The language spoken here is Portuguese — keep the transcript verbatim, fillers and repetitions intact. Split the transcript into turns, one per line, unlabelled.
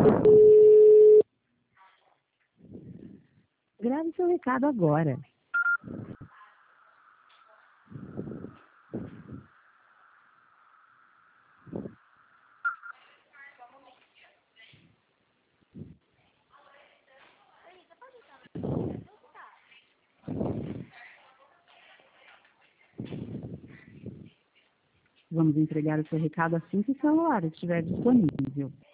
Grave seu recado agora. Vamos entregar o seu recado assim que o celular estiver disponível.